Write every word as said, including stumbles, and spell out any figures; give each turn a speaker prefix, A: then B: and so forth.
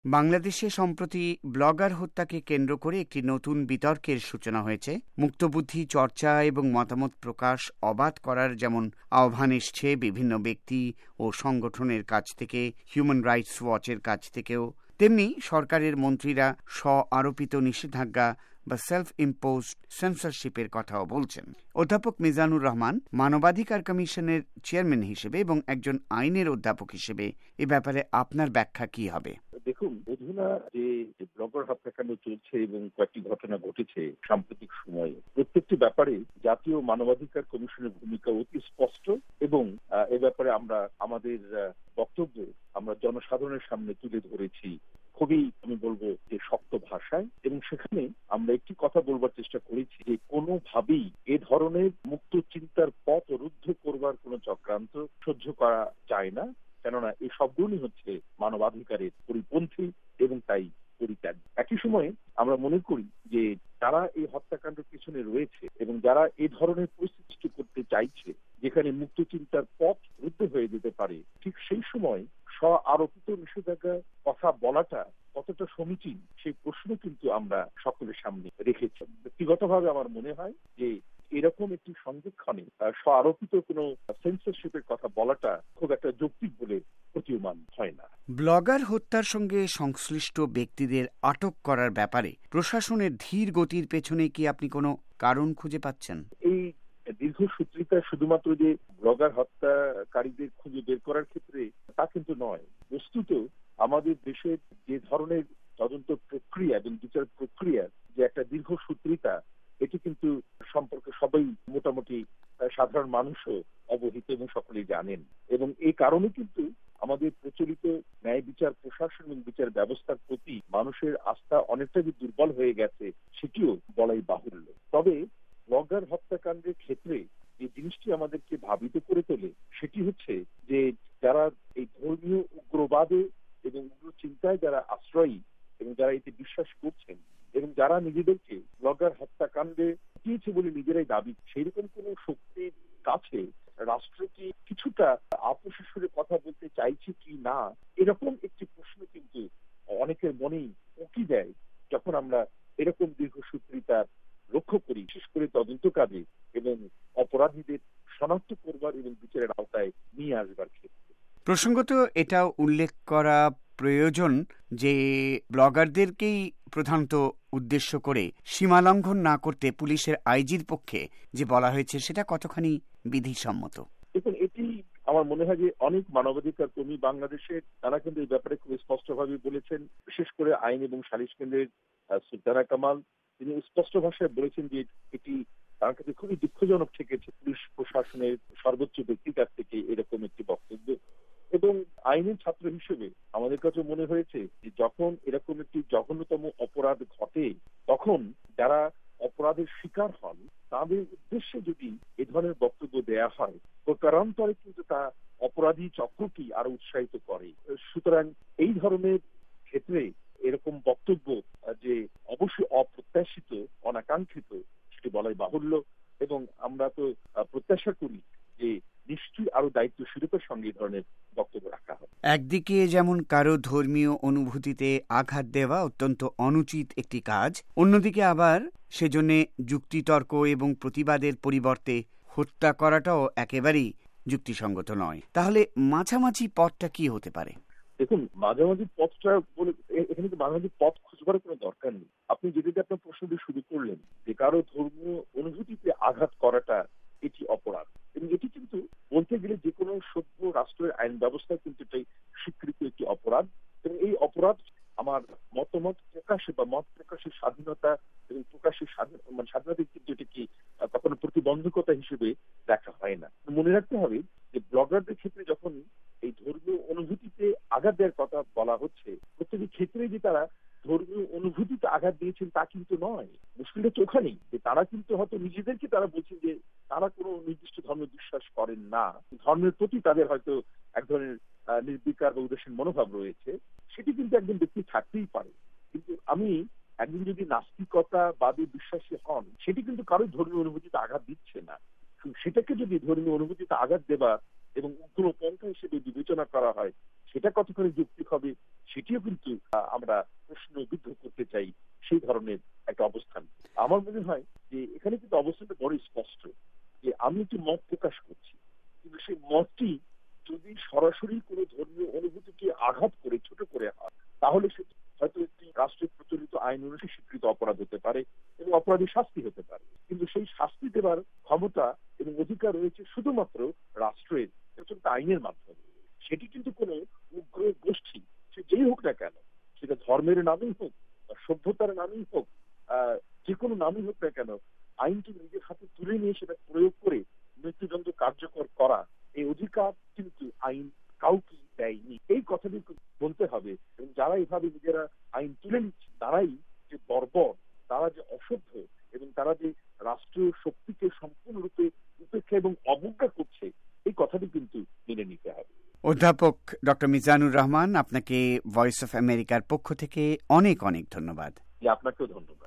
A: বাংলাদেশে সম্প্রতি ব্লগার হত্যাকে কেন্দ্র করে একটি নতুন বিতর্কের সূচনা হয়েছে। মুক্তবুদ্ধি চর্চা এবং মতামত প্রকাশ অবাধ করার যেমন আহ্বান এসছে বিভিন্ন ব্যক্তি ও সংগঠনের কাছ থেকে, হিউম্যান রাইটস ওয়াচের কাছ থেকেও, তেমনি সরকারের মন্ত্রীরা স্ব আরোপিত নিষেধাজ্ঞা বা সেলফ ইম্পোজড সেন্সরশিপের কথাও বলছেন। অধ্যাপক মিজানুর রহমান মানবাধিকার কমিশনের চেয়ারম্যান হিসেবে এবং একজন আইনের অধ্যাপক হিসেবে এ ব্যাপারে আপনার ব্যাখ্যা কি হবে?
B: দেখুন, অধুনা যে ব্লগার হত্যাকাণ্ড চলছে এবং কয়েকটি ঘটনা ঘটেছে সাম্প্রতিক সময়ে, প্রত্যেকটি ব্যাপারে জাতীয় মানবাধিকার কমিশনের ভূমিকা অতি স্পষ্ট এবং এ ব্যাপারে আমরা আমাদের বক্তব্য আমরা জনসাধারণের সামনে তুলে ধরেছি খুবই, আমি বলবো যে শক্ত ভাষায়, এবং সেখানে আমরা একটি কথা বলবার চেষ্টা করেছি যে কোনোভাবেই এ ধরনের মুক্ত চিন্তার পথ রুদ্ধ করবার কোনো চক্রান্ত সহ্য করা যায় না, কেননা এই সবগুলোই হচ্ছে মানবাধিকারের পরিপন্থী এবং তাই পরিত্যাগ। একই সময়ে আমরা মনে করি যে যারা এই হত্যাকাণ্ডের পিছনে রয়েছে এবং যারা এই ধরনের পরিস্থিতি সৃষ্টি করতে চাইছে যেখানে মুক্ত চিন্তার পথ রুদ্ধ হয়ে যেতে পারে, ঠিক সেই সময় স্ব আরোপিত নিষেধাজ্ঞা কথা বলাটা কতটা সমীচীন সেই প্রশ্ন কিন্তু আমরা সকলের সামনে রেখেছি। ব্যক্তিগতভাবে আমার মনে হয় যে এরকম একটি সংরক্ষণে স্ব আরোপিত কোনো সেন্সরশিপের কথা বলাটা খুব একটা যৌক্তিক বলে প্রতীয়মান হয় না।
A: ব্লগার হত্যার সঙ্গে সংশ্লিষ্ট ব্যক্তিদের আটক করার ব্যাপারে প্রশাসনের ধীর গতির পেছনে কি আপনি কোনো কারণ খুঁজে পাচ্ছেন?
B: এই দীর্ঘসূত্রিতা শুধুমাত্র যে ব্লগার হত্যাকারীদের খুঁজে বের করার ক্ষেত্রে তা কিন্তু নয়। বস্তুত আমাদের দেশের যে ধরনের তদন্ত প্রক্রিয়া এবং বিচার প্রক্রিয়া যে একটা দীর্ঘসূত্রিতা, এটি কিন্তু সম্পর্কে সবাই মোটামুটি সাধারণ মানুষও অবহিত এবং সকলেই জানেন, এবং এই কারণে কিন্তু আমাদের প্রচলিত ন্যায় বিচার প্রশাসন এবং বিচার ব্যবস্থার প্রতি মানুষের আস্থা অনেকটা যে দুর্বল হয়ে গেছে সেটিও বলাই বাহুল্য। তবে ব্লগার হত্যাকাণ্ডের ক্ষেত্রে যে জিনিসটি আমাদেরকে ভাবিত করে তোলে সেটি হচ্ছে যে যারা এই ধর্মীয় উগ্রবাদে এবং উগ্র চিন্তায় যারা আশ্রয়ী এবং যারা এতে বিশ্বাস করছেন এবং যারা নিজেদেরকে ব্লগার হত্যাকাণ্ডে দিয়েছে বলে নিজেরাই দাবি, সেই রকম কোন শক্তির কাছে রাষ্ট্র কি কিছুটা আপোষের সুরে কথা বলতে চাইছে কি না, এরকম একটি প্রশ্ন কিন্তু অনেকের মনেই উকি দেয় যখন আমরা এরকম দীর্ঘসূত্রিতার লক্ষ্য করি, বিশেষ করে তদন্ত কাজে এবং অপরাধীদের শনাক্ত করবার এবং বিচারের আওতায় নিয়ে আসবার ক্ষেত্রে।
A: প্রসঙ্গত এটাও উল্লেখ করা প্রয়োজন যে ব্লগারদেরকেই প্রধানত উদ্দেশ্য করে সীমালঙ্ঘন না করতে পুলিশের আইজির পক্ষে যে বলা হয়েছে সেটা কতখানি বিধিসম্মত?
B: দেখুন, এটি আমার মনে হয় যে অনেক মানবাধিকার কর্মী বাংলাদেশে তারা কিন্তু এই ব্যাপারে খুব স্পষ্টভাবে বলেছেন। বিশেষ করে আইন এবং সালিশ কেন্দ্রের সুলতানা কামাল, তিনি স্পষ্ট ভাষায় বলেছেন যে এটি তার কাছে খুবই দুঃখজনক ঠেকেছে পুলিশ প্রশাসনের সর্বোচ্চ ব্যক্তির কাছ থেকে এরকম একটি বক্তব্য। এবং আইনের ছাত্র হিসেবে আমাদের কাছে মনে হয়েছে যে যখন এরকম একটি জঘন্যতম অপরাধ ঘটে তখন যারা অপরাধের শিকার হন তাদের উদ্দেশ্যে যদি এ ধরনের বক্তব্য দেয়া হয়, প্রকারান্তরে কিন্তু তা অপরাধী চক্রকে আরো উৎসাহিত করে। সুতরাং এই ধরনের ক্ষেত্রে এরকম বক্তব্য যে অবশ্যই অপ্রত্যাশিত, অনাকাঙ্ক্ষিত, সেটি বলাই বাহুল্য, এবং আমরা তো প্রত্যাশা করি যে নিশ্চয়ই আরো দায়িত্বশীলতার সঙ্গে এই ধরনের বক্তব্য রাখা হবে।
A: একদিকে যেমন কারো ধর্মীয় অনুভূতিতে আঘাত দেওয়া অত্যন্ত অনুচিত একটি কাজ, অন্যদিকে আবার সেজন্য যুক্তিতর্ক এবং প্রতিবাদের পরিবর্তে হত্যা করাটাও একেবারেই যুক্তিসঙ্গত নয়। তাহলে মাঝামাঝি পথটা কি হতে পারে?
B: দেখুন, মাঝামাঝি পথটা বলে এখানে তো মাঝামাঝি পথ খুঁজবার কোনো দরকার নেই। আপনি যেটাতে আপনার প্রশ্ন দিয়ে শুরু করলেন যে কারো ধর্মীয় অনুভূতিতে আঘাত করাটা এটি অপরাধ, এবং এটি কিন্তু বলতে গেলে যে কোনো সভ্য রাষ্ট্রের আইন ব্যবস্থা কিন্তু এটাই স্বীকৃত একটি অপরাধ, এবং এই অপরাধ আমার মতামত প্রকাশে বা মত প্রকাশের স্বাধীনতা এবং প্রকাশের মানে স্বাধীনতা কিন্তু এটাকে কখনো প্রতিবন্ধকতা হিসেবে দেখা হয় না। মনে রাখতে হবে যে ব্লগারদের ক্ষেত্রে যখন এই ধর্মীয় অনুভূতিতে আঘাত দেওয়ার কথা বলা হচ্ছে, প্রত্যেকটি ক্ষেত্রে যে তারা ধর্মীয় অনুভূতিতে আঘাত দিয়েছেন তা কিন্তু নয়। মুশকিলটা তো ওখানেই যে তারা কিন্তু হয়তো নিজেদেরকে তারা বলছেন যে তারা কোনো নির্দিষ্ট ধর্মে বিশ্বাস করেন না, ধর্মের প্রতি তাদের হয়তো এক ধরনের নির্বিকার বা উদাসীন মনোভাব রয়েছে, সেটি কিন্তু একজন ব্যক্তি থাকতেই পারে। কিন্তু আমি একজন যদি নাস্তিকতা বাদে বিশ্বাসী হন, সেটি কিন্তু কারো ধর্মীয় অনুভূতিতে আঘাত দিচ্ছে না। সেটাকে যদি ধর্মীয় অনুভূতিতে আঘাত দেবা এবং উগ্রপন্থা হিসেবে বিবেচনা করা হয়, সেটা কতখানি যৌক্তিক হবে সেটিও কিন্তু আমরা প্রশ্নবিদ্ধ করতে চাই। সেই ধরনের একটা অবস্থান আমার মনে হয় যে এখানে কিন্তু অবস্থানটা বড় স্পষ্ট যে আমি একটি মত প্রকাশ করছি, কিন্তু সেই মতটি যদি সরাসরি কোনো ধর্মীয় অনুভূতিকে আঘাত করে ছোট করে হয় তাহলে সেটি হয়তো একটি রাষ্ট্রের প্রচলিত আইন অনুযায়ী স্বীকৃত অপরাধ হতে পারে এবং অপরাধী শাস্তি হতে পারে। কিন্তু সেই শাস্তি দেবার ক্ষমতা এবং অধিকার রয়েছে শুধুমাত্র রাষ্ট্রের প্রচলিত আইনের মাধ্যমে। সেটি কিন্তু কোনো উগ্র গোষ্ঠী সে যেই হোক না কেন, সেটা ধর্মের নামেই হোক বা সভ্যতার নামেই হোক, যে কোনো নামই হোক না কেন, আইনটি নিজের হাতে তুলে নিয়ে সেটা প্রয়োগ করে মৃত্যুদণ্ড কার্যকর করা এই অধিকার কিন্তু আইন কাউকে দেয়নি। এই কথাটি বলতে হবে এবং যারা এভাবে নিজেরা আইন তুলে নিচ্ছে তারাই যে বর্বর, তারা যে অসভ্য এবং তারা যে রাষ্ট্রীয় শক্তিকে সম্পূর্ণরূপে উপেক্ষা এবং অবজ্ঞা করছে এই কথাটি কিন্তু মেনে নিতে হবে।
A: অধ্যাপক ডক্টর মিজানুর রহমান, আপনাকে ভয়েস অফ আমেরিকার পক্ষ থেকে অনেক অনেক ধন্যবাদ।
B: আপনাকেও ধন্যবাদ।